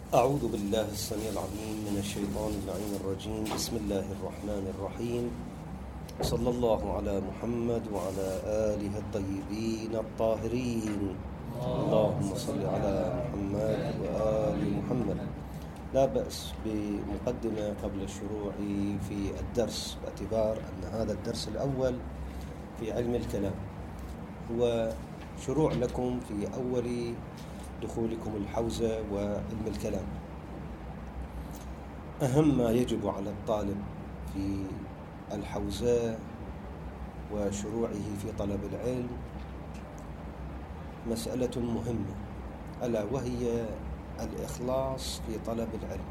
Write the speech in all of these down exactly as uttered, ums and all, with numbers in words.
أعوذ بالله السميع العليم من الشيطان اللعين الرجيم. بسم الله الرحمن الرحيم. صلى الله على محمد وعلى آله الطيبين الطاهرين. اللهم صل على محمد وآل محمد. لا بأس بمقدمة قبل الشروع في الدرس، باعتبار أن هذا الدرس الأول في علم الكلام هو شروع لكم في أول دخولكم الحوزة وعلم الكلام. أهم ما يجب على الطالب في الحوزة وشروعه في طلب العلم مسألة مهمة، ألا وهي الإخلاص في طلب العلم.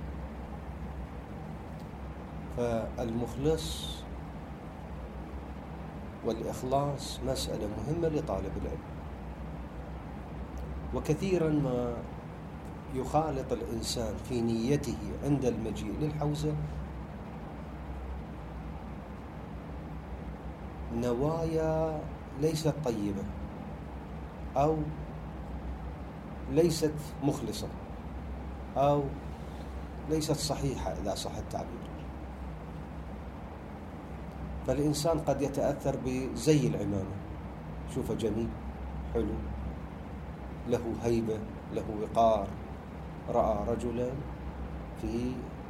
فالمخلص والإخلاص مسألة مهمة لطالب العلم، وكثيرا ما يخالط الإنسان في نيته عند المجيء للحوزة نوايا ليست طيبة أو ليست مخلصة أو ليست صحيحة إذا صح التعبير. فالإنسان قد يتأثر بزي العمامة، شوفه جميل حلو له هيبة له وقار، رأى رجلا في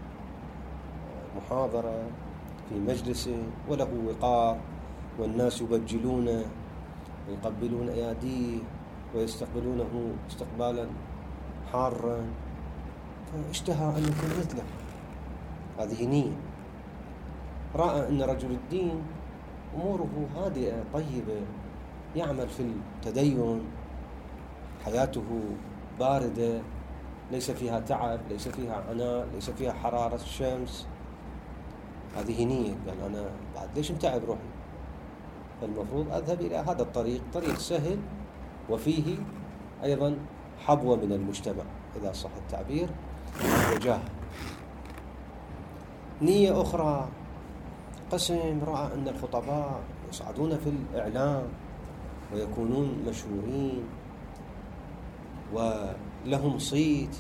محاضرة في مجلس وله وقار والناس يبجلونه ويقبلون أياديه ويستقبلونه استقبالا حارا، فاشتهى أن يكون مثله. هذه نية. رأى أن رجل الدين أموره هادئة طيبة، يعمل في التدين، حياته باردة ليس فيها تعب، ليس فيها عناء، ليس فيها حرارة الشمس. هذه نية، قال أنا بعد ليش متعب روحي؟ فالمفروض أذهب إلى هذا الطريق، طريق سهل وفيه أيضا حبوة من المجتمع إذا صح التعبير، وجاه. نية أخرى، قسم رأى أن الخطباء يصعدون في الإعلام ويكونون مشهورين ولهم صيت،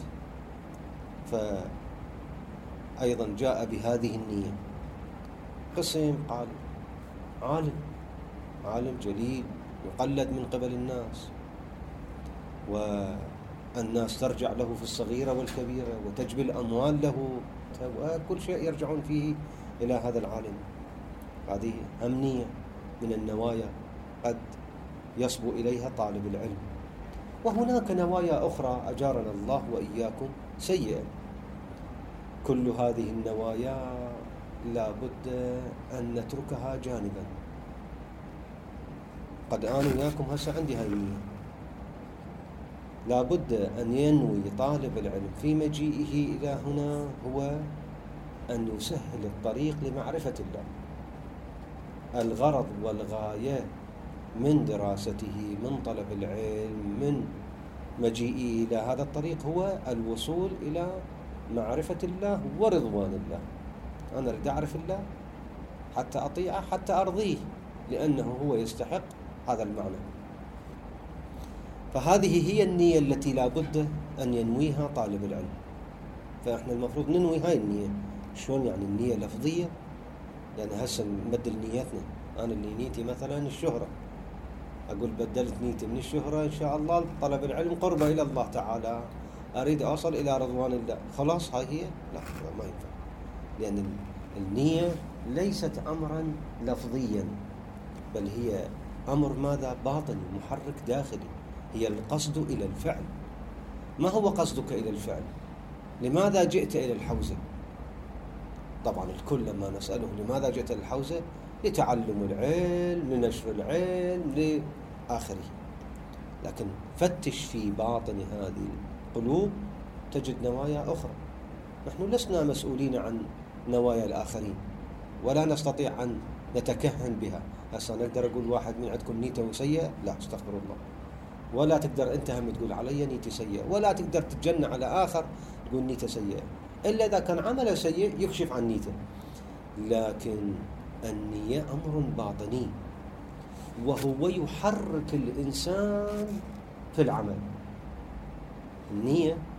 فأيضا جاء بهذه النية. قسم قال عالم عالم جليل يقلد من قبل الناس، والناس ترجع له في الصغيرة والكبيرة وتجبي الأموال له، وكل شيء يرجعون فيه إلى هذا العالم. هذه أمنية من النوايا قد يصبو إليها طالب العلم. وهناك نوايا أخرى أجارنا الله وإياكم سيئة. كل هذه النوايا لا بد أن نتركها جانبا. قد أنا وياكم هسه عندي هاي النية، لا بد أن ينوي طالب العلم في مجيئه إلى هنا هو أن يسهل الطريق لمعرفة الله. الغرض والغاية من دراسته، من طلب العلم، من مجيئه إلى هذا الطريق هو الوصول إلى معرفة الله ورضوان الله. أنا أريد أعرف الله حتى أطيعه، حتى أرضيه، لأنه هو يستحق هذا المعنى. فهذه هي النية التي لا بد أن ينويها طالب العلم. فإحنا المفروض ننوي هاي النية. شلون يعني النية لفظية؟ يعني هسه نبدل نيتنا. أنا اللي نيتي مثلا الشهرة، أقول بدلت نيتي من الشهرة إن شاء الله طلب العلم قربة إلى الله تعالى، أريد أوصل إلى رضوان الله، خلاص هاي هي؟ لا، ما ينفع، لأن النية ليست أمرا لفظيا، بل هي أمر ماذا؟ باطني، محرك داخلي، هي القصد إلى الفعل. ما هو قصدك إلى الفعل؟ لماذا جئت إلى الحوزة؟ طبعا الكل لما نسأله لماذا جئت إلى الحوزة؟ لتعلم العلم، لنشر العلم، لآخره. لكن فتش في باطن هذه القلوب تجد نوايا أخرى. نحن لسنا مسؤولين عن نوايا الآخرين، ولا نستطيع أن نتكهن بها. هسه نقدر أقول واحد من عندكم نيته سيئة؟ لا، استغفر الله. ولا تقدر أنت هم تقول علي نيتي سيئة، ولا تقدر تتجنى على آخر تقول نيته سيئة، إلا إذا كان عمله سيء يكشف عن نيته. لكن النية أمر باطني، وهو يحرك الإنسان في العمل. النية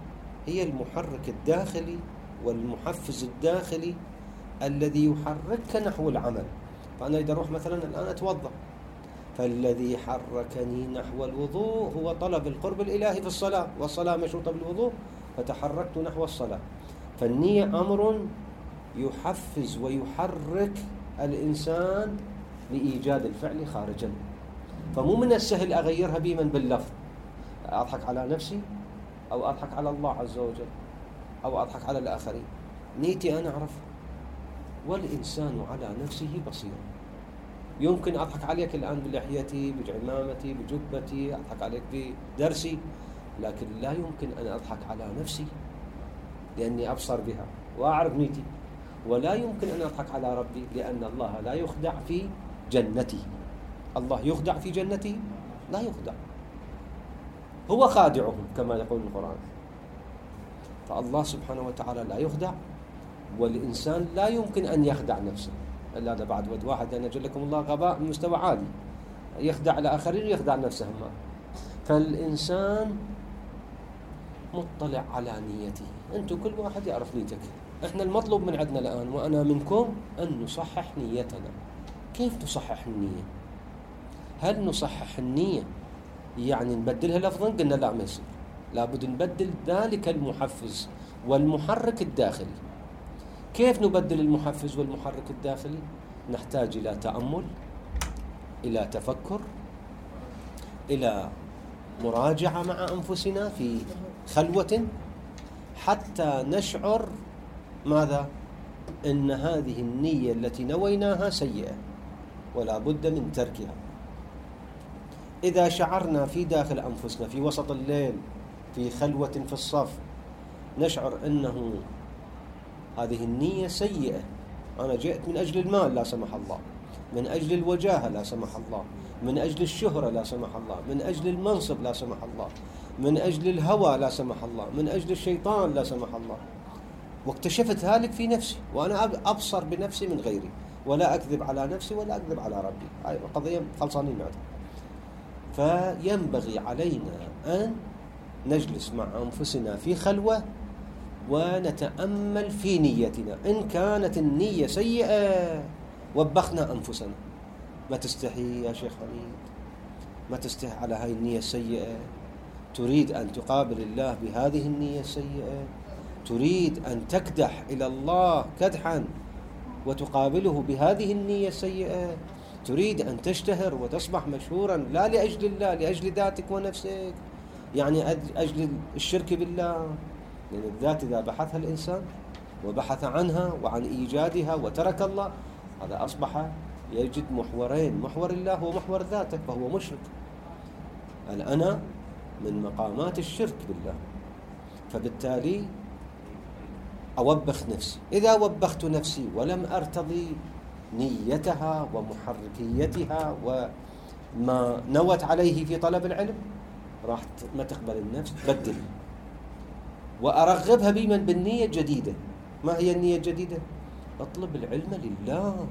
هي المحرك الداخلي والمحفز الداخلي الذي يحركك نحو العمل. فأنا إذا أروح مثلا الآن أتوضأ، فالذي حركني نحو الوضوء هو طلب القرب الإلهي في الصلاة، والصلاة مشروطة بالوضوء، فتحركت نحو الصلاة. فالنية أمر يحفز ويحرك الإنسان لإيجاد الفعل خارجا. فمو من السهل أغيرها بمن باللفظ، أضحك على نفسي أو أضحك على الله عز وجل أو أضحك على الآخرين. نيتي أنا أعرف، والإنسان على نفسه بصير. يمكن أضحك عليك الآن بلحيتي، بعمامتي، بجبتي، أضحك عليك بدرسي، لكن لا يمكن أن أضحك على نفسي لأني أبصر بها وأعرف نيتي. ولا يمكن أن أضحك على ربي لأن الله لا يخدع في جنته. الله يخدع في جنته؟ لا يخدع، هو خادعهم كما يقول القرآن. فالله سبحانه وتعالى لا يخدع، والإنسان لا يمكن أن يخدع نفسه. إلا هذا بعد ود واحد أن يجعل لكم الله غباء من مستوى عالي، يخدع الآخرين ويخدع نفسه ما. فالإنسان مطلع على نيته. أنتم كل واحد يعرف نيتك. إحنا المطلوب من عندنا الآن وأنا منكم أن نصحح نيتنا. كيف تصحح النية؟ هل نصحح النية يعني نبدلها لفظا؟ قلنا لا، ما يصير. لابد نبدل ذلك المحفز والمحرك الداخلي. كيف نبدل المحفز والمحرك الداخلي؟ نحتاج إلى تأمل، إلى تفكر، إلى مراجعة مع أنفسنا في خلوة، حتى نشعر ماذا؟ إن هذه النية التي نويناها سيئة ولا بد من تركها. إذا شعرنا في داخل أنفسنا في وسط الليل في خلوة في الصف نشعر أنه هذه النية سيئة، أنا جئت من أجل المال لا سمح الله، من أجل الوجاهة لا سمح الله، من أجل الشهرة لا سمح الله، من أجل المنصب لا سمح الله، من أجل الهوى لا سمح الله، من أجل الشيطان لا سمح الله، واكتشفت ذلك في نفسي وأنا أبصر بنفسي من غيري، ولا أكذب على نفسي ولا أكذب على ربي. هاي قضية خلصانين معها. فينبغي علينا أن نجلس مع أنفسنا في خلوة ونتأمل في نيتنا. إن كانت النية سيئة وبخنا أنفسنا. ما تستحي يا شيخ حميد، ما تستحي على هاي النية السيئة؟ تريد أن تقابل الله بهذه النية السيئة؟ تريد أن تكدح إلى الله كدحا وتقابله بهذه النية السيئة؟ تريد أن تشتهر وتصبح مشهورا لا لأجل الله، لأجل ذاتك ونفسك، يعني أجل الشرك بالله. لأن الذات إذا بحثها الإنسان وبحث عنها وعن إيجادها وترك الله، هذا أصبح يجد محورين، محور الله ومحور ذاته، فهو مشرك. الأنا من مقامات الشرك بالله. فبالتالي أوبخ نفسي. إذا وبخت نفسي ولم أرتضي نيتها ومحركيتها وما نوت عليه في طلب العلم، راح ما تقبل النفس، بدل وأرغبها بمن بالنية الجديدة. ما هي النية الجديدة؟ اطلب العلم لله،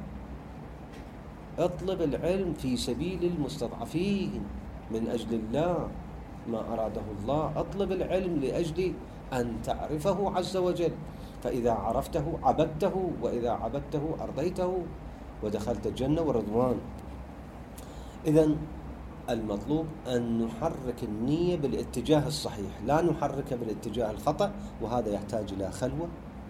اطلب العلم في سبيل المستضعفين من أجل الله ما أراده الله. اطلب العلم لأجل أن تعرفه عز وجل، فإذا عرفته عبدته، وإذا عبدته أرضيته ودخلت الجنة ورضوان. إذن المطلوب أن نحرك النية بالاتجاه الصحيح، لا نحركها بالاتجاه الخطأ، وهذا يحتاج إلى خلوة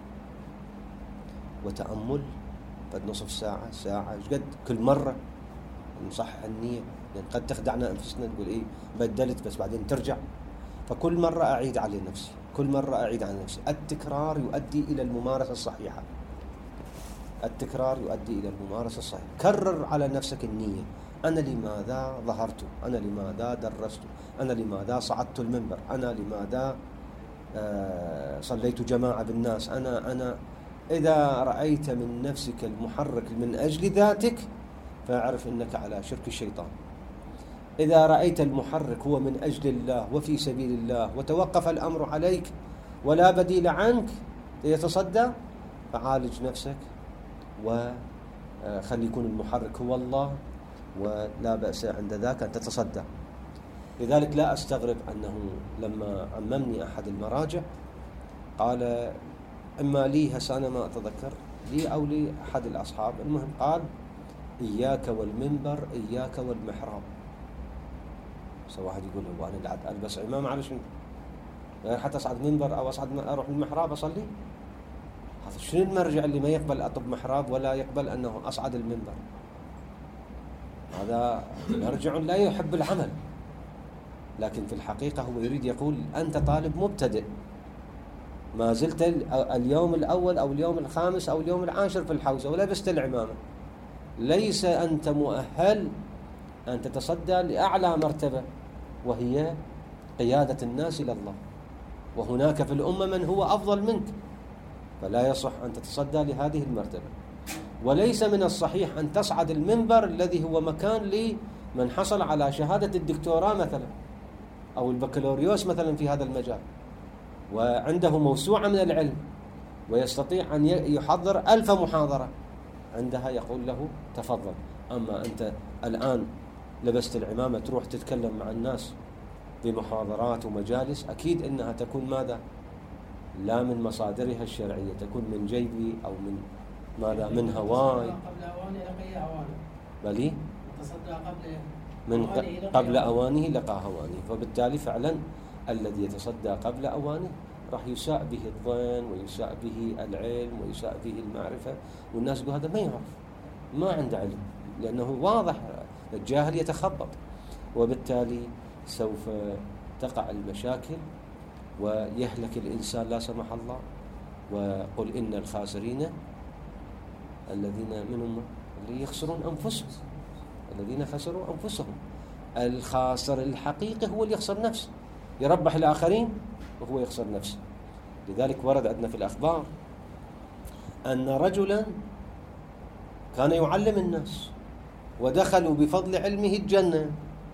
وتأمل. بعد نصف ساعة ساعة قد كل مرة نصحح النية، لأن قد تخدعنا أنفسنا نقول إيه بدلت بس بعدين ترجع. فكل مرة أعيد على نفسي، كل مرة أعيد على نفسي. التكرار يؤدي إلى الممارسة الصحيحة. التكرار يؤدي إلى الممارسة الصحيحة. كرر على نفسك النية. أنا لماذا ظهرت؟ أنا لماذا درست؟ أنا لماذا صعدت المنبر؟ أنا لماذا آه صليت جماعة بالناس؟ أنا أنا إذا رأيت من نفسك المحرك من أجل ذاتك فاعرف أنك على شرك الشيطان. إذا رأيت المحرك هو من أجل الله وفي سبيل الله وتوقف الأمر عليك ولا بديل عنك ليتصدى، فعالج نفسك وخلي يكون المحرك هو الله، ولا بأس عند ذاك أن تتصدى. لذلك لا أستغرب أنه لما عممني أحد المراجع قال إما لي، هسه أنا ما أتذكر لي أو لي أحد الأصحاب، المهم قال إياك والمنبر إياك والمحراب. سو واحد يقول هو أنا قاعد ألبس عمامة على شنو؟ يعني حتى أصعد منبر أو أصعد أروح المحراب أصلي؟ هذا شنو المرجع اللي ما يقبل أطب محراب ولا يقبل أنه أصعد المنبر؟ هذا مرجع لا يحب العمل، لكن في الحقيقة هو يريد يقول أنت طالب مبتدئ، ما زلت اليوم الأول أو اليوم الخامس أو اليوم العاشر في الحوزة ولبست العمامة، ليس أنت مؤهل أن تتصدى لأعلى مرتبة وهي قيادة الناس إلى الله، وهناك في الأمة من هو أفضل منك، فلا يصح أن تتصدى لهذه المرتبة. وليس من الصحيح أن تصعد المنبر الذي هو مكان لمن حصل على شهادة الدكتوراه مثلا أو البكالوريوس مثلا في هذا المجال وعنده موسوعة من العلم ويستطيع أن يحضر ألف محاضرة، عندها يقول له تفضل. أما أنت الآن لبست العمامة تروح تتكلم مع الناس بمحاضرات ومجالس، أكيد أنها تكون ماذا؟ لا من مصادرها الشرعية، تكون من جيبي أو من ماذا؟ من هواي. قبل أوانه لقي أوانه. بلي؟ تصدى قبل من قبل أوانه لقى هوانه، فبالتالي فعلا الذي يتصدى قبل أوانه راح يساء به الظن ويساء به العلم ويساء به المعرفة، والناس يقول هذا ما يعرف، ما عنده علم، لأنه واضح الجاهل يتخبط، وبالتالي سوف تقع المشاكل ويهلك الإنسان لا سمح الله. وقل إن الخاسرين الذين منهم اللي يخسرون أنفسهم، الذين خسروا أنفسهم. الخاسر الحقيقي هو اللي يخسر نفسه، يربح الآخرين وهو يخسر نفسه. لذلك ورد عندنا في الأخبار أن رجلا كان يعلم الناس ودخلوا بفضل علمه الجنة،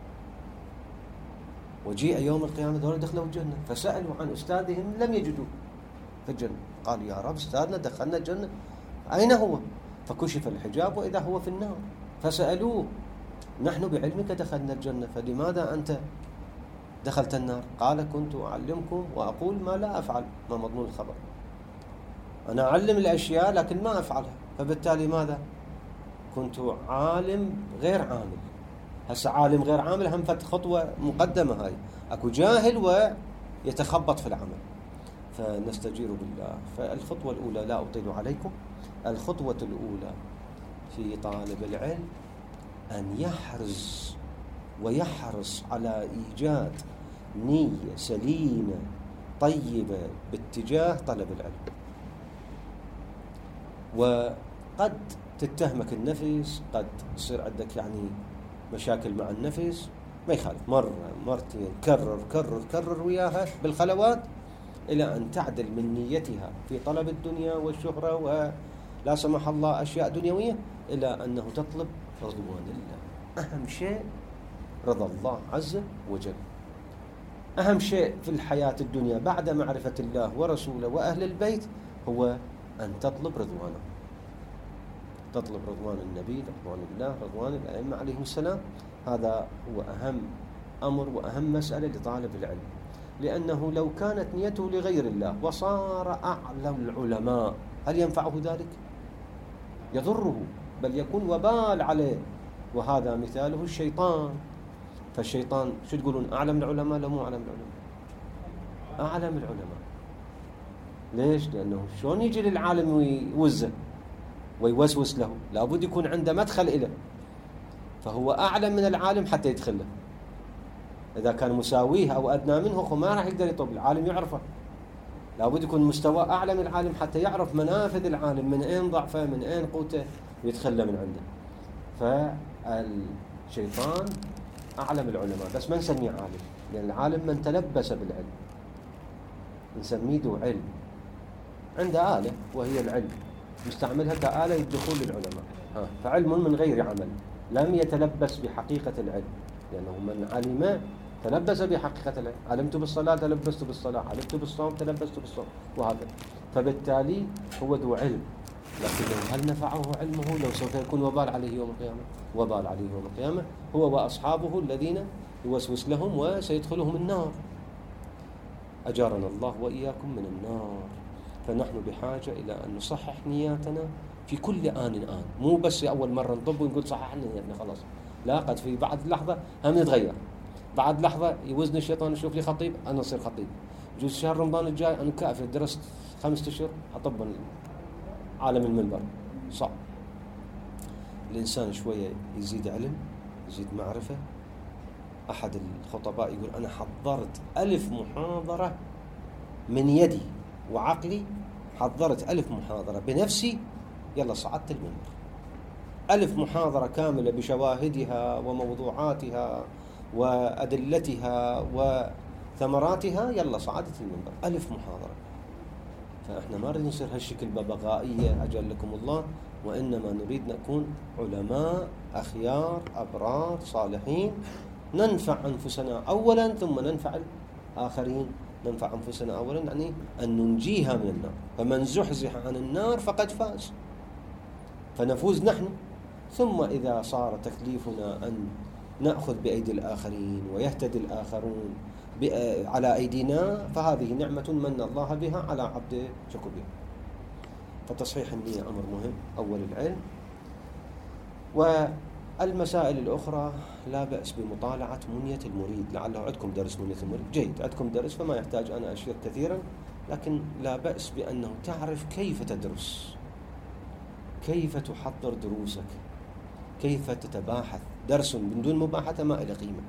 وجيء يوم القيامة دول دخلوا الجنة فسألوا عن أستاذهم لم يجدوه في الجنة، قالوا يا رب أستاذنا دخلنا الجنة أين هو؟ فكشف الحجاب وإذا هو في النار، فسألوه نحن بعلمك دخلنا الجنة فلماذا أنت دخلت النار؟ قال كنت أعلمكم وأقول ما لا أفعل، ما مضمون الخبر، أنا أعلم الأشياء لكن ما أفعلها، فبالتالي ماذا؟ كنت عالم غير عامل. هسه عالم غير عامل هم فت خطوة مقدمة، هاي أكو جاهل ويتخبط في العمل، فنستجير بالله. فالخطوة الأولى، لا أطيل عليكم، الخطوة الأولى في طالب العلم أن يحرص ويحرص على إيجاد نية سليمة طيبة باتجاه طلب العلم. وقد تتهمك النفس، قد يصير عندك يعني مشاكل مع النفس، ما يخالف، مرة مرتين كرر كرر كرر وياها بالخلوات إلى أن تعدل من نيتها في طلب الدنيا والشهرة ولا سمح الله أشياء دنيوية إلى أنه تطلب رضوان الله. أهم شيء رضا الله عز وجل، أهم شيء في الحياة الدنيا بعد معرفة الله ورسوله وأهل البيت هو أن تطلب رضوانه، تطلب رضوان النبي، رضوان الله، رضوان الأئمة عليهم السلام. هذا هو أهم أمر وأهم مسألة لطالب العلم، لأنه لو كانت نيته لغير الله وصار أعلم العلماء هل ينفعه ذلك؟ يضره، بل يكون وبال عليه. وهذا مثاله الشيطان. فالشيطان شو تقولون، أعلم العلماء لا مو أعلم العلماء؟ أعلم العلماء. ليش؟ لأنه شلون يجي للعالم ويوزه ويوسوس له؟ لابد يكون عنده مدخل إليه، فهو أعلم من العالم حتى يدخله. إذا كان مساويه أو أدنى منه هو ما راح يقدر يطلب، العالم يعرفه، لابد يكون مستوى أعلى من العالم حتى يعرف منافذ العالم، من أين ضعفه من أين قوته ويتخلى من عنده. فالشيطان أعلم العلماء، بس ما نسميه عالم، لأن العالم من تلبس بالعلم، نسميه ذو علم، عنده آلة وهي العلم، مستعملها كآلة للدخول للعلماء. ها. فعلم من غير عمل لم يتلبس بحقيقة العلم، لأنه من علم تلبس بحقيقة العلم، علمت بالصلاة تلبست بالصلاة، علمت بالصوم تلبست بالصوم، وهكذا. فبالتالي هو ذو علم، لكن هل نفعه علمه؟ لو سوف يكون وبال عليه يوم القيامة، وبال عليه يوم القيامة هو وأصحابه الذين يوسوس لهم وسيدخلهم النار. أجارنا الله وإياكم من النار. فنحن بحاجة إلى أن نصحح نياتنا في كل آن آن، مو بس أول مرة نطب ونقول صححنا نيتنا خلاص، لا، قد في بعد لحظة هم نتغير، بعد لحظة يوزن الشيطان يشوف لي خطيب أنا أصير خطيب، جوز شهر رمضان الجاي أنا كافر درست خمسة أشهر أطب عالم المنبر. صعب. الإنسان شوية يزيد علم، يزيد معرفة. أحد الخطباء يقول أنا حضرت ألف محاضرة من يدي وعقلي، حضرت ألف محاضرة بنفسي، يلا صعدت المنبر. ألف محاضرة كاملة بشواهدها وموضوعاتها وأدلتها وثمراتها، يلا صعدت المنبر. ألف محاضرة. فإحنا ما نريد نصير هالشكل ببغائية أجلكم الله، وإنما نريد نكون علماء أخيار أبرار صالحين، ننفع أنفسنا أولا ثم ننفع الآخرين. ننفع أنفسنا أولا يعني أن ننجيها من النار، فمن زحزح عن النار فقد فاز، فنفوز نحن. ثم إذا صار تكليفنا أن نأخذ بأيدي الآخرين ويهتدي الآخرون على أيدينا، فهذه نعمة من الله بها على عبده شكر بها. فتصحيح النية أمر مهم. أول العلم. والمسائل الأخرى لا بأس بمطالعة منية المريد، لعله عندكم درس منية المريد، جيد، عندكم درس فما يحتاج أنا أشير كثيرا، لكن لا بأس بأنه تعرف كيف تدرس، كيف تحضر دروسك، كيف تتباحث. درس من دون مباحثة ما إلى قيمة.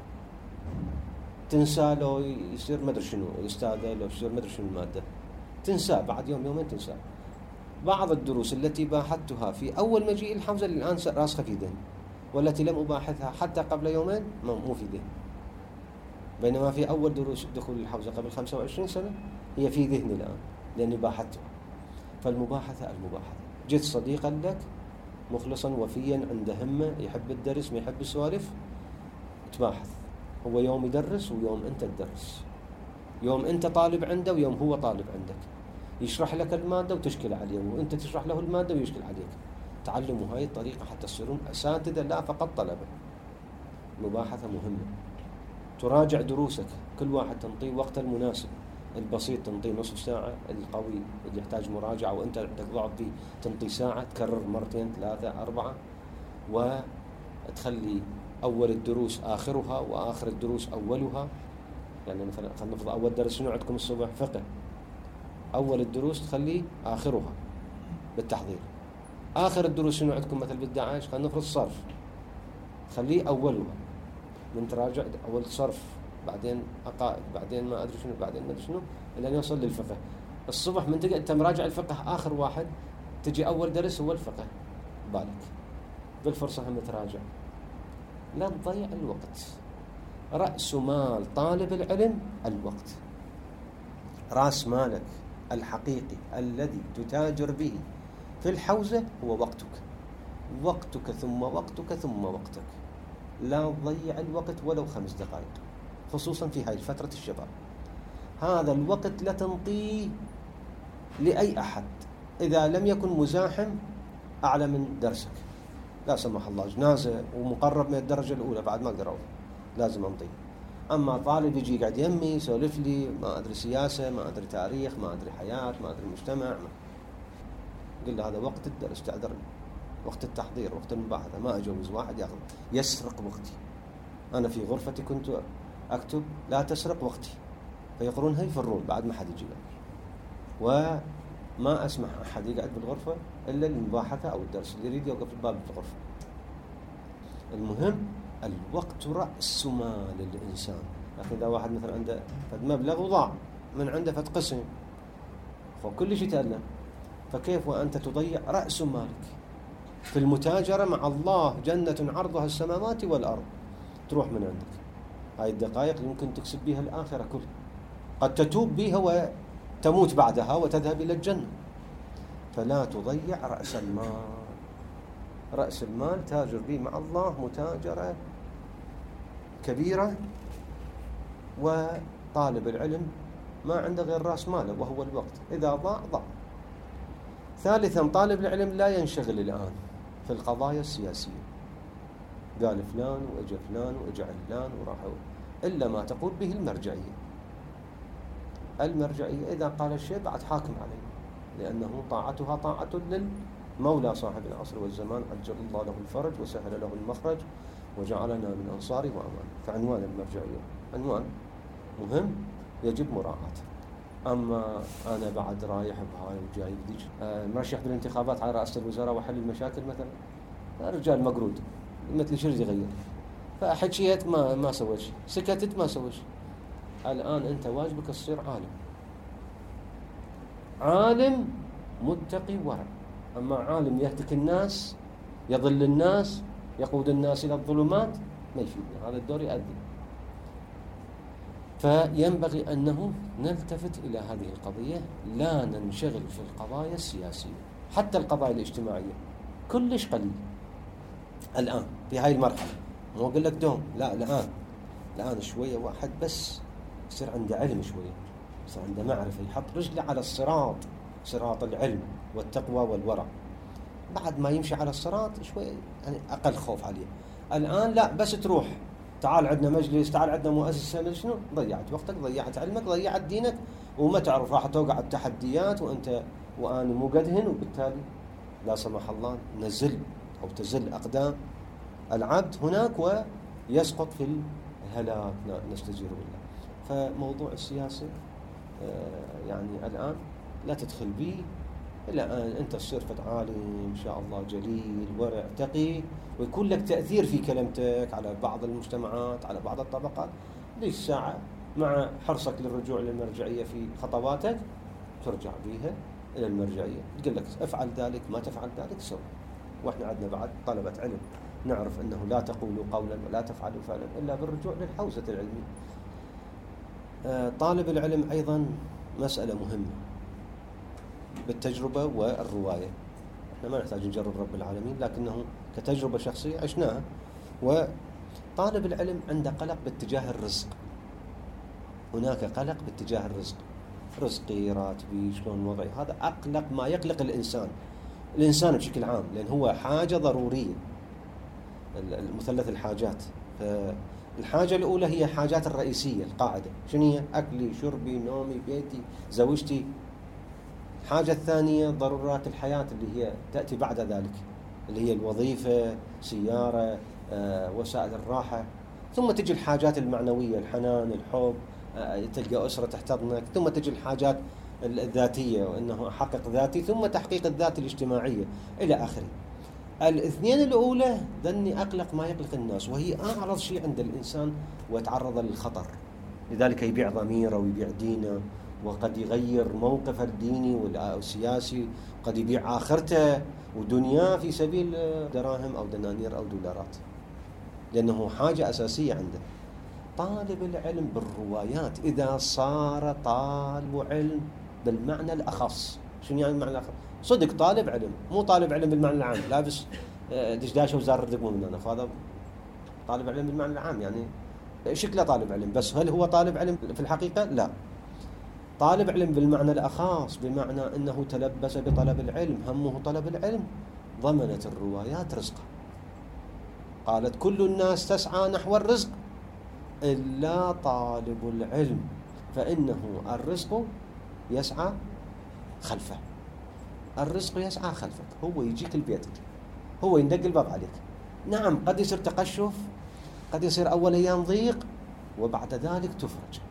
تنسى لو يصير مدري شنو الأستاذة، لو يصير مدري شنو المادة، تنسى بعد يوم يومين تنسى. بعض الدروس التي باحثتها في أول مجيء الحوزة الآن راسخة في ذهني، والتي لم أباحثها حتى قبل يومين مو في ذهني، بينما في أول دروس دخول الحوزة قبل خمسة وعشرين سنة هي في ذهني الآن لأني باحثتها. فالمباحثة المباحثة. جد صديقا لك مخلصا وفيا عنده همة، يحب الدرس ما يحب السوالف، تباحث. هو يوم يدرس ويوم أنت تدرس، يوم أنت طالب عنده ويوم هو طالب عندك، يشرح لك المادة وتشكل عليه، وأنت تشرح له المادة ويشكل عليك. تعلموا هاي الطريقة حتى تصيرون أساتذة لا فقط طلبة. مباحثة مهمة. تراجع دروسك، كل واحد تنطيه وقت المناسب. البسيط تنطيه نصف ساعة، القوي اللي يحتاج مراجعة وأنت عندك ضعف فيه تنطيه ساعة، تكرر مرتين ثلاثة أربعة، وتخلي أول الدروس آخرها وآخر الدروس أولها. يعني مثلا خلينا نفرض أول درس شنو عندكم الصبح؟ فقه. أول الدروس تخليه آخرها بالتحضير. آخر الدروس شنو عندكم مثل بالدعاش؟ خلينا نفرض صرف، خليه أولها، من تراجع أول صرف، بعدين عقائد، بعدين ما أدري شنو، بعدين ما أدري شنو، إلى يوصل للفقه. الصبح من تقعد أنت مراجع الفقه آخر واحد، تجي أول درس هو الفقه بالك، بالفرصة هم تراجع. لا تضيع الوقت. رأس مال طالب العلم الوقت. رأس مالك الحقيقي الذي تتاجر به في الحوزة هو وقتك. وقتك ثم وقتك ثم وقتك. لا تضيع الوقت ولو خمس دقائق، خصوصا في هاي فترة الشباب. هذا الوقت لا تنطيه لأي أحد إذا لم يكن مزاحم أعلى من درسك. لا سمح الله جنازة ومقرب من الدرجة الأولى بعد ما أقدر أروح، لازم أنطيه. أما طالب يجي قاعد يمي يسولف لي ما أدري سياسة، ما أدري تاريخ، ما أدري حياة، ما أدري مجتمع، ما. قل له هذا وقت الدرس، تعذرني، وقت التحضير، وقت المباحثة. ما أجوز واحد يأخذ يسرق وقتي. أنا في غرفتي كنت أكتب لا تسرق وقتي، فيقرون هاي يفرون بعد ما حد يجي. وما أسمح أحد يقعد بالغرفة إلا المباحثة أو الدرس، اللي يريد يوقف الباب في الغرفة. المهم الوقت رأس مال الإنسان. لكن إذا واحد مثلا عنده فد مبلغ وضاع من عنده فد قسم، فكل شيء يتألم، فكيف وأنت تضيع رأس مالك في المتاجرة مع الله؟ جنة عرضها السماوات والأرض، تروح من عندك. هاي الدقائق اللي ممكن تكسب بها الآخرة كلها، قد تتوب بها وتموت بعدها وتذهب إلى الجنة. فلا تضيع رأس المال. رأس المال تاجر به مع الله متاجرة كبيرة. وطالب العلم ما عنده غير رأس ماله وهو الوقت، إذا ضاع ضاع. ثالثا طالب العلم لا ينشغل الآن في القضايا السياسية، قال فلان وإجا فلان وإجا علان وراحوا، إلا ما تقول به المرجعية. المرجعية إذا قال الشيء بعد حاكم عليه، لأنه طاعتها طاعة للمولى صاحب العصر والزمان عجل الله له الفرج وسهل له المخرج وجعلنا من أنصاره وأمانه. فعنوان المرجعية عنوان مهم يجب مراعاته. أما أنا بعد رايح بهاي وجاي بديش آه مرشح بالانتخابات على رئاسة الوزراء وحل المشاكل مثلا، رجال مقرود مثل شو يغير، فحكيت ما ما سويت شيء، سكتت ما سويت شيء. الآن أنت واجبك تصير عالم، عالم متقي ورع. أما عالم يهتك الناس، يضل الناس، يقود الناس إلى الظلمات، ما يفيدنا، هذا الدور يؤدي. فينبغي أنه نلتفت إلى هذه القضية، لا ننشغل في القضايا السياسية، حتى القضايا الاجتماعية كلش قليل الآن في هاي المرحلة. مو أقول لك دوم، لا الآن الآن شوية واحد بس يصير عنده علم، شوية يصير عنده معرفة، يحط رجله على الصراط، صراط العلم والتقوى والورع. بعد ما يمشي على الصراط شوية يعني أقل خوف عليه. الآن لا، بس تروح تعال عندنا مجلس، تعال عندنا مؤسسة، شنو ضيعت وقتك، ضيعت علمك، ضيعت دينك، وما تعرف راح توقع التحديات وأنت وأنا مو قدهن، وبالتالي لا سمح الله نزل أو تزل أقدام العبد هناك ويسقط في الهلاك، نستجير بالله. فموضوع السياسة يعني الآن لا تدخل به إلا أن أنت تصير فد عالم إن شاء الله جليل ورع تقي، ويكون لك تأثير في كلمتك على بعض المجتمعات، على بعض الطبقات. ليش ساعة مع حرصك للرجوع للمرجعية في خطواتك ترجع بيها إلى المرجعية، تقول لك افعل ذلك، ما تفعل ذلك سوى. وإحنا عندنا بعد طلبة علم نعرف أنه لا تقولوا قولا ولا تفعلوا فعلا إلا بالرجوع للحوزة العلمية. آه طالب العلم أيضا مسألة مهمة بالتجربة والرواية. احنا ما نحتاج نجرب رب العالمين، لكنه كتجربة شخصية عشناها. وطالب العلم عنده قلق باتجاه الرزق، هناك قلق باتجاه الرزق، رزقي، راتبي، شلون وضعي. هذا أقلق ما يقلق الإنسان الإنسان بشكل عام، لأن هو حاجة ضرورية، المثلث الحاجات. الحاجة الأولى هي حاجات الرئيسية القاعدة، شنو هي؟ أكلي، شربي، نومي، بيتي، زوجتي. الحاجة الثانية ضرورات الحياة اللي هي تأتي بعد ذلك، اللي هي الوظيفة، سيارة، آه، وسائل الراحة. ثم تجي الحاجات المعنوية، الحنان، الحب، آه، تلقى أسرة تحتضنك. ثم تجي الحاجات الذاتية، وأنه أحقق ذاتي، ثم تحقيق الذات الاجتماعية إلى آخره. الاثنين الأولى ذني أقلق ما يقلق الناس، وهي أعرض شيء عند الإنسان ويتعرض للخطر، لذلك يبيع ضميره ويبيع دينه، وقد يغير موقفه الديني والسياسي، قد يبيع آخرته ودنياه في سبيل دراهم أو دنانير أو دولارات، لأنه حاجة أساسية عنده. طالب العلم بالروايات إذا صار طالب علم بالمعنى الأخص. شنو يعني المعنى الأخص؟ صدق طالب علم، مو طالب علم بالمعنى العام، لابس دشداشه وزار الرقم من هنا، فهذا طالب علم بالمعنى العام، يعني شكله طالب علم، بس هل هو طالب علم في الحقيقة؟ لا. طالب علم بالمعنى الأخص، بمعنى أنه تلبس بطلب العلم، همه طلب العلم. ضمنت الروايات رزقه، قالت كل الناس تسعى نحو الرزق إلا طالب العلم، فإنه الرزق يسعى خلفه. الرزق يسعى خلفك، هو يجيك لبيتك، هو يندق الباب عليك. نعم قد يصير تقشف، قد يصير أول أيام ضيق، وبعد ذلك تفرج.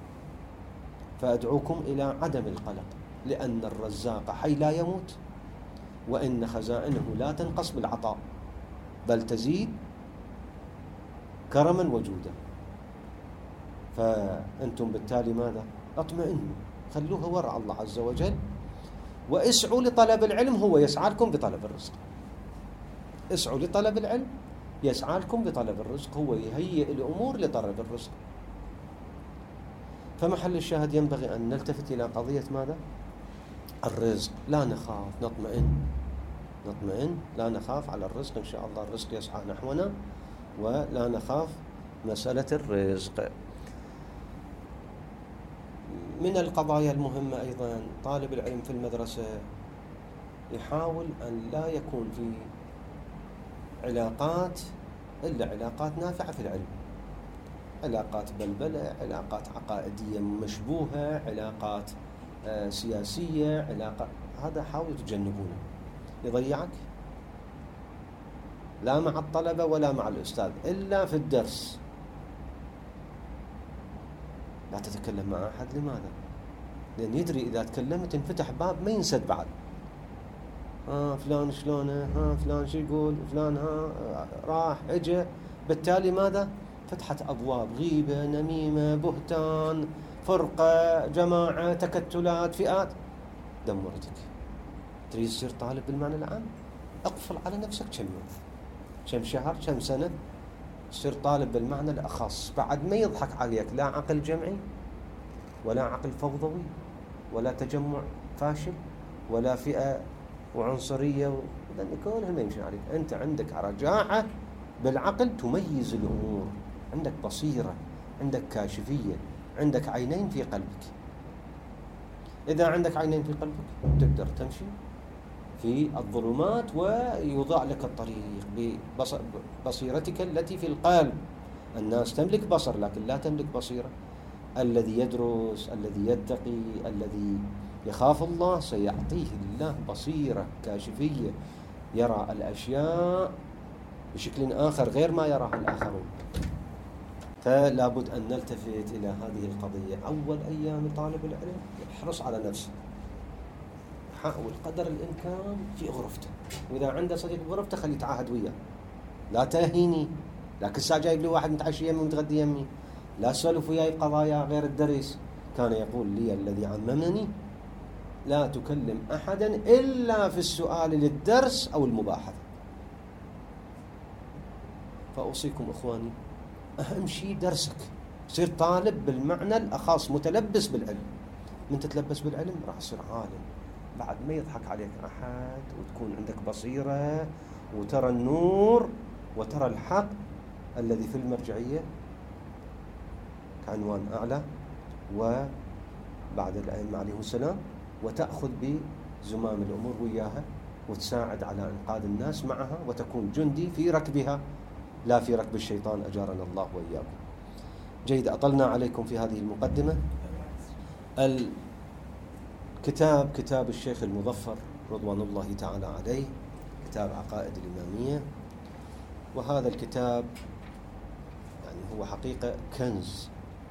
فأدعوكم إلى عدم القلق، لأن الرزاق حي لا يموت، وإن خزائنه لا تنقص بالعطاء، بل تزيد كرما وجودا. فأنتم بالتالي ماذا؟ اطمئنوا، خلوها ورع الله عز وجل، واسعوا لطلب العلم، هو يسعى لكم بطلب الرزق. اسعوا لطلب العلم يسعى لكم بطلب الرزق، هو يهيئ الأمور لطلب الرزق. فمحل الشاهد ينبغي أن نلتفت إلى قضية ماذا؟ الرزق. لا نخاف، نطمئن نطمئن لا نخاف على الرزق، إن شاء الله الرزق يسعى نحونا، ولا نخاف مسألة الرزق. من القضايا المهمة أيضا طالب العلم في المدرسة يحاول أن لا يكون في علاقات إلا علاقات نافعة في العلم. علاقات بلبلة، علاقات عقائدية مشبوهة، علاقات آه سياسية، علاقة، هذا حاولوا تتجنبونه، يضيعك لا مع الطلبة ولا مع الأستاذ إلا في الدرس. لا تتكلم مع أحد. لماذا؟ لأن يدري إذا تكلمت انفتح باب ما ينسد بعد. ها فلان شلونه، ها فلان شو يقول، فلان ها راح اجى، بالتالي ماذا؟ فتحت أبواب غيبة، نميمة، بهتان، فرقة، جماعة، تكتلات، فئات، دمرتك. تريد تصير طالب بالمعنى العام؟ اقفل على نفسك كم يوم، كم شهر، كم سنة، تصير طالب بالمعنى الأخص، بعد ما يضحك عليك لا عقل جمعي ولا عقل فوضوي ولا تجمع فاشل ولا فئة وعنصرية، لأن كلها ما يمشي عليك. أنت عندك رجاعة بالعقل تميز الأمور، عندك بصيرة، عندك كاشفية، عندك عينين في قلبك. إذا عندك عينين في قلبك تقدر تمشي في الظلمات ويوضع لك الطريق ببصيرتك التي في القلب. الناس تملك بصر لكن لا تملك بصيرة. الذي يدرس، الذي يتقي، الذي يخاف الله سيعطيه الله بصيرة كاشفية، يرى الأشياء بشكل آخر غير ما يراها الآخرون. فلا بد أن نلتفت إلى هذه القضية. أول أيام طالب العلم يحرص على نفسه، حاول قدر الإمكان في غرفته، وإذا عنده صديق بغرفته خليه يتعاهد وياه. لا تهيني، لكن ساعة جايب لي واحد متعشي يمي ومتغدي يمي، لا سولف وياي قضايا غير الدرس. كان يقول لي الذي عممني: لا تكلم أحدا إلا في السؤال للدرس أو المباحثة. فأوصيكم إخواني، أهم شيء درسك، صير طالب بالمعنى الأخص، متلبس بالعلم. من تتلبس بالعلم راح تصير عالم، بعد ما يضحك عليك أحد، وتكون عندك بصيرة وترى النور وترى الحق الذي في المرجعية كعنوان أعلى وبعد الأئمة عليهم السلام، وتأخذ بزمام الأمور وياها وتساعد على إنقاذ الناس معها، وتكون جندي في ركبها لا في ركب الشيطان، أجارنا الله وإياكم. جيد، أطلنا عليكم في هذه المقدمة. الكتاب كتاب الشيخ المظفر رضوان الله تعالى عليه، كتاب عقائد الإمامية. وهذا الكتاب يعني هو حقيقة كنز،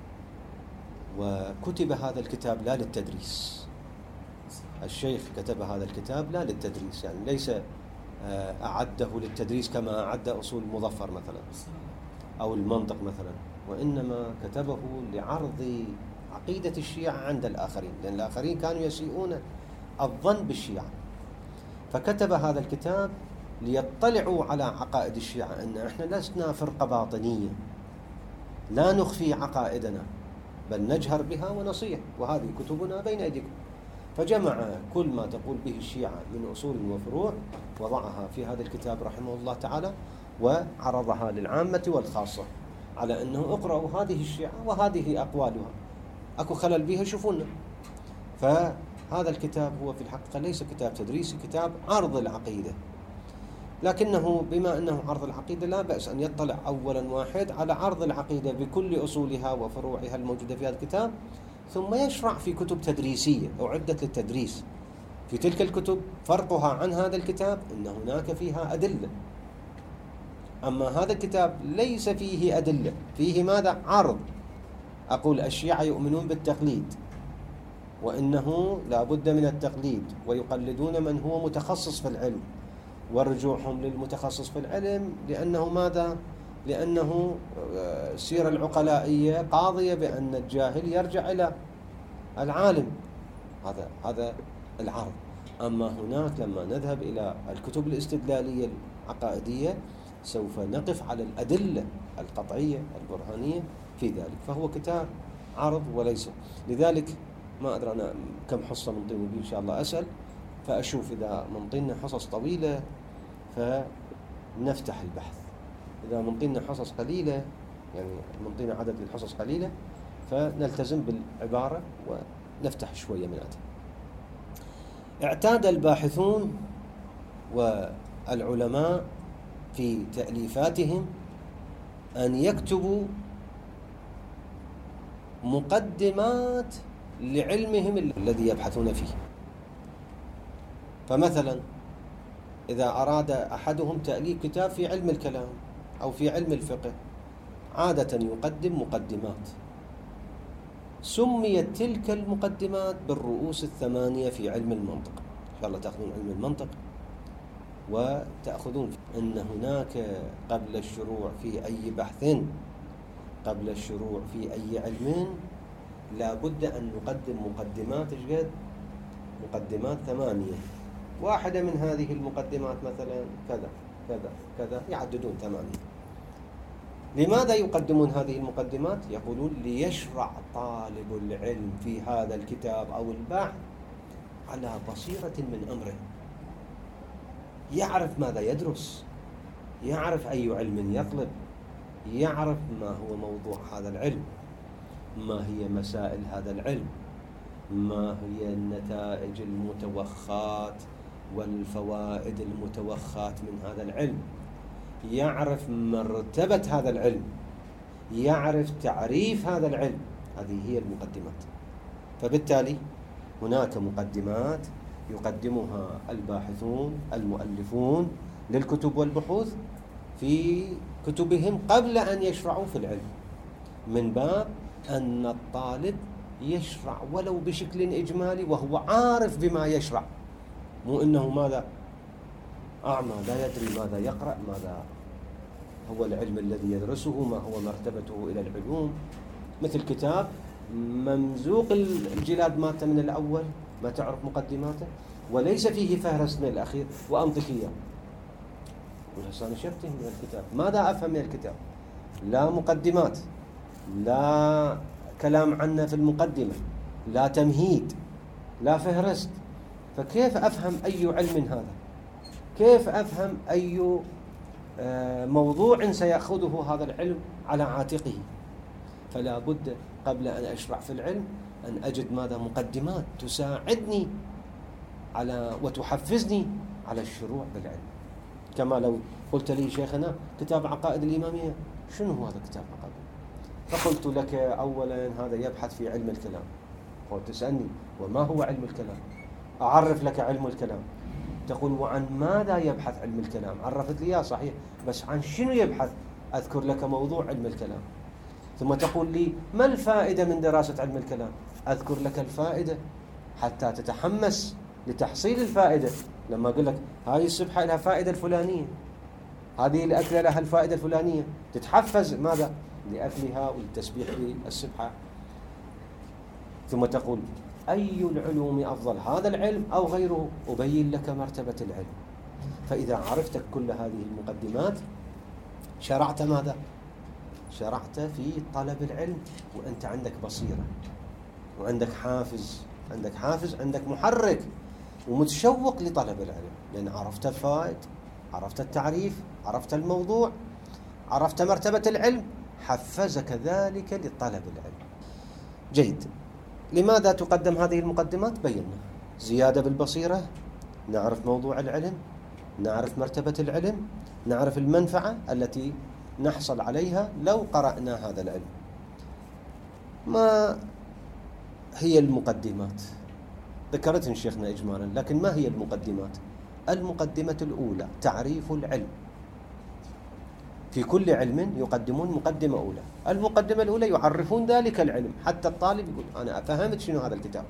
وكتب هذا الكتاب لا للتدريس. الشيخ كتب هذا الكتاب لا للتدريس، يعني ليس أعده للتدريس كما أعد أصول المظفر مثلا أو المنطق مثلا، وإنما كتبه لعرض عقيدة الشيعة عند الآخرين، لأن الآخرين كانوا يسيئون الظن بالشيعة. فكتب هذا الكتاب ليطلعوا على عقائد الشيعة، أن إحنا لسنا فرقة باطنية، لا نخفي عقائدنا بل نجهر بها ونصيح، وهذه كتبنا بين أيديكم. فجمع كل ما تقول به الشيعة من أصول وفروع وضعها في هذا الكتاب رحمه الله تعالى، وعرضها للعامة والخاصة على أنه اقرأوا هذه الشيعة وهذه أقوالها، أكو خلل بها شوفونا. فهذا الكتاب هو في الحقيقة ليس كتاب تدريسي، كتاب عرض العقيدة، لكنه بما أنه عرض العقيدة لا بأس أن يطلع أولا واحد على عرض العقيدة بكل أصولها وفروعها الموجودة في هذا الكتاب، ثم يشرع في كتب تدريسية أعدت للتدريس. في تلك الكتب فرقها عن هذا الكتاب أن هناك فيها أدلة، أما هذا الكتاب ليس فيه أدلة، فيه ماذا؟ عرض. أقول الشيعة يؤمنون بالتقليد، وإنه لا بد من التقليد، ويقلدون من هو متخصص في العلم، ورجوعهم للمتخصص في العلم لأنه ماذا؟ لأنه السيرة العقلائية قاضية بأن الجاهل يرجع إلى العالم. هذا هذا العرض. أما هناك لما نذهب إلى الكتب الاستدلالية العقائدية سوف نقف على الأدلة القطعية البرهانية في ذلك، فهو كتاب عرض وليس. لذلك ما أدري أنا كم حصة منطيني به، إن شاء الله أسأل فأشوف إذا منطينا حصص طويلة فنفتح البحث، إذا منطينا حصص قليلة يعني منطينا عدد من الحصص قليلة فنلتزم بالعبارة ونفتح شوية منها. اعتاد الباحثون والعلماء في تأليفاتهم أن يكتبوا مقدمات لعلمهم الذي يبحثون فيه. فمثلا إذا أراد أحدهم تأليف كتاب في علم الكلام أو في علم الفقه، عادة يقدم مقدمات، سميت تلك المقدمات بالرؤوس الثمانية في علم المنطق. إن شاء الله تأخذون علم المنطق وتأخذون أن هناك قبل الشروع في أي بحث، قبل الشروع في أي علم، لا بد أن نقدم مقدمات جد مقدمات ثمانية. واحدة من هذه المقدمات مثلا كذا كذا كذا، يعددون ثمانية. لماذا يقدمون هذه المقدمات؟ يقولون ليشرع طالب العلم في هذا الكتاب أو البحث على بصيرة من أمره، يعرف ماذا يدرس، يعرف أي علم يطلب، يعرف ما هو موضوع هذا العلم، ما هي مسائل هذا العلم، ما هي النتائج المتوخات والفوائد المتوخات من هذا العلم، يعرف مرتبة هذا العلم، يعرف تعريف هذا العلم. هذه هي المقدمات. فبالتالي هناك مقدمات يقدمها الباحثون المؤلفون للكتب والبحوث في كتبهم قبل أن يشرعوا في العلم، من باب أن الطالب يشرع ولو بشكل إجمالي وهو عارف بما يشرع، مو إنه ماذا أعمى لا يدري ماذا يقرأ، ماذا هو العلم الذي يدرسه، ما هو مرتبته إلى العلوم. مثل كتاب ممزوق الجلاد مالته من الأول، ما تعرف مقدماته، وليس فيه فهرس من الأخير وأنطقية. والحسن أنا شفته من الكتاب، ماذا أفهم من الكتاب؟ لا مقدمات، لا كلام عنه في المقدمة، لا تمهيد، لا فهرست. فكيف أفهم أي علم هذا؟ كيف أفهم أي موضوع سيأخذه هذا العلم على عاتقه؟ فلا بد قبل أن أشرع في العلم أن أجد ماذا مقدمات تساعدني على وتحفزني على الشروع بالعلم. كما لو قلت لي شيخنا كتاب عقائد الإمامية، شنو هو هذا كتاب عقائد؟ فقلت لك أولا هذا يبحث في علم الكلام. وتسألني وما هو علم الكلام؟ أعرف لك علم الكلام. تقول وعن ماذا يبحث علم الكلام؟ عرفت لي يا صحيح، بس عن شنو يبحث؟ أذكر لك موضوع علم الكلام. ثم تقول لي ما الفائدة من دراسة علم الكلام؟ أذكر لك الفائدة حتى تتحمس لتحصيل الفائدة. لما أقول لك هذه السبحة لها فائدة الفلانية، هذه الأكلة لها الفائدة الفلانية، تتحفز ماذا؟ لأكلها والتسبيح بالسبحة. ثم تقول أي العلوم أفضل، هذا العلم أو غيره؟ أبين لك مرتبة العلم. فإذا عرفت كل هذه المقدمات شرعت ماذا؟ شرعت في طلب العلم وأنت عندك بصيرة وعندك حافز، عندك حافز، عندك محرك ومتشوق لطلب العلم، لأن عرفت الفوائد، عرفت التعريف، عرفت الموضوع، عرفت مرتبة العلم، حفزك ذلك لطلب العلم. جيد. لماذا تقدم هذه المقدمات؟ بينا زيادة بالبصيرة، نعرف موضوع العلم، نعرف مرتبة العلم، نعرف المنفعة التي نحصل عليها لو قرأنا هذا العلم. ما هي المقدمات؟ ذكرتها شيخنا إجمالا، لكن ما هي المقدمات؟ المقدمة الأولى تعريف العلم. في كل علم يقدمون مقدمة أولى. المقدمة الأولى يعرفون ذلك العلم حتى الطالب يقول أنا فهمت شنو هذا الكتاب.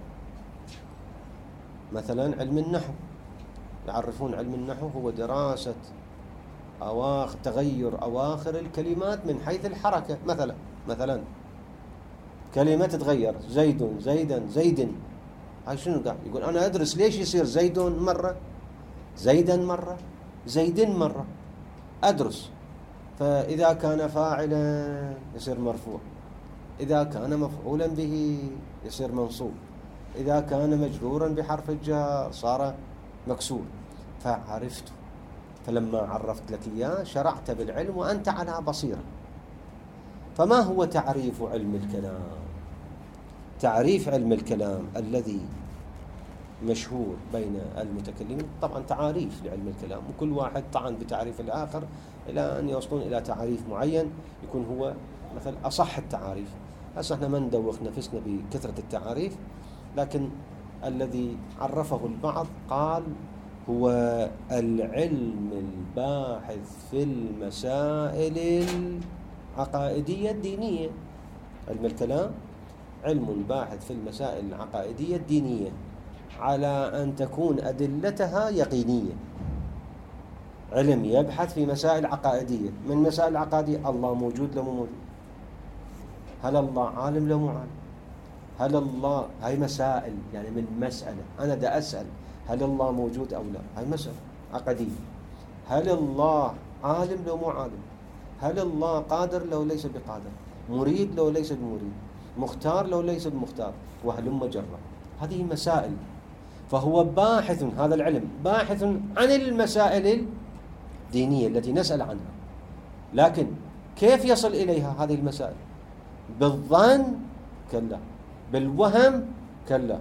مثلا علم النحو، يعرفون علم النحو هو دراسة أواخر تغير أواخر الكلمات من حيث الحركة. مثلا مثلا كلمة تتغير، زيد زيدا زيد، هاي شنو قاعد يقول أنا أدرس ليش يصير زيد مرة، زيدا مرة، زيد مرة، أدرس. فإذا كان فاعلا يصير مرفوع، إذا كان مفعولا به يصير منصوب، إذا كان مجرورا بحرف الجر صار مكسور. فعرفته، فلما عرفت لك إياه شرعت بالعلم وأنت على بصيرة. فما هو تعريف علم الكلام؟ تعريف علم الكلام الذي مشهور بين المتكلمين، طبعا تعاريف لعلم الكلام وكل واحد طعن بتعريف الآخر إلى أن يوصلون إلى تعريف معين يكون هو مثل أصح التعاريف. هسه احنا ما ندوخ نفسنا بكثرة التعاريف، لكن الذي عرفه البعض قال هو العلم الباحث في المسائل العقائدية الدينية. علم الكلام علم باحث في المسائل العقائدية الدينية على أن تكون أدلتها يقينية. علم يبحث في مسائل عقائدية. من مسائل العقائدية الله موجود لو مو موجود، هل الله عالم لو مو عالم، هل الله، هاي مسائل يعني من مسألة أنا دا أسأل هل الله موجود أو لا، هاي مسألة عقدية. هل الله عالم لو مو عالم، هل الله قادر لو ليس بقادر، مريد لو ليس بمريد، مختار لو ليس بمختار، وهلم جرة. هذه مسائل. فهو باحث، هذا العلم باحث عن المسائل الدينية التي نسأل عنها. لكن كيف يصل إليها هذه المسائل؟ بالظن؟ كلا. بالوهم؟ كلا.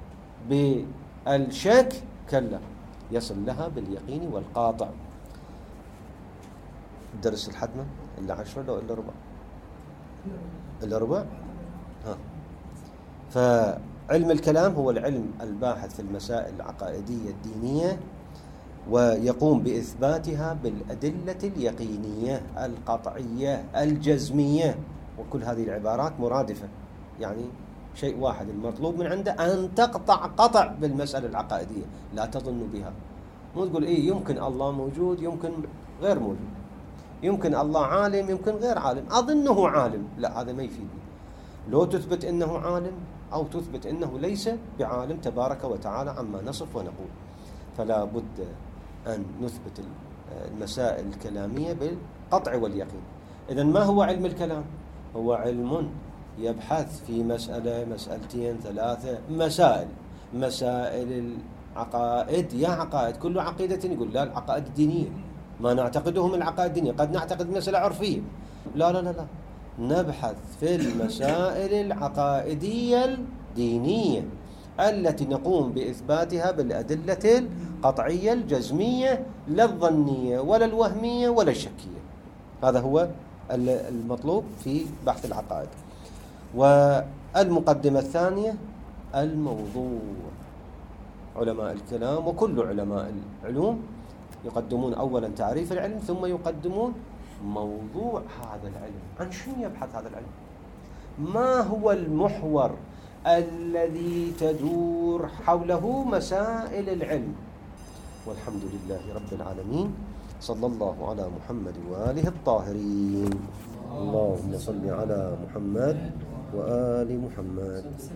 بالشك؟ كلا. يصل لها باليقين والقاطع. درس الحدمة إلا عشرة لو إلا ربع؟ إلا ربع؟ ها. فعلم الكلام هو العلم الباحث في المسائل العقائدية الدينية، ويقوم بإثباتها بالأدلة اليقينية القطعية الجزمية. وكل هذه العبارات مرادفة، يعني شيء واحد المطلوب من عنده أن تقطع قطع بالمسألة العقائدية، لا تظن بها. مو تقول إيه يمكن الله موجود يمكن غير موجود، يمكن الله عالم يمكن غير عالم، أظنه عالم. لا، هذا ما يفيدني. لو تثبت أنه عالم أو تثبت أنه ليس بعالم تبارك وتعالى عما نصف ونقول. فلا بد أن نثبت المسائل الكلامية بالقطع واليقين. إذن ما هو علم الكلام؟ هو علم يبحث في مسألة مسألتين ثلاثة مسائل، مسائل العقائد. يا عقائد كل عقيدة يقول لا العقائد الدينية ما نعتقده من العقائد الدينية، قد نعتقد مسألة عرفية. لا لا لا لا، نبحث في المسائل العقائدية الدينية التي نقوم بإثباتها بالأدلة القطعية الجزمية، لا الظنية ولا الوهمية ولا الشكية. هذا هو المطلوب في بحث العقائد. والمقدمة الثانية الموضوع. علماء الكلام وكل علماء العلوم يقدمون أولا تعريف العلم، ثم يقدمون موضوع هذا العلم. عن شنو يبحث هذا العلم؟ ما هو المحور الذي تدور حوله مسائل العلم؟ والحمد لله رب العالمين، صلى الله على محمد وآله الطاهرين. اللهم صل على محمد وآل محمد.